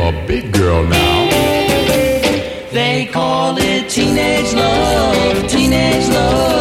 a big girl now. They call it teenage love, teenage love.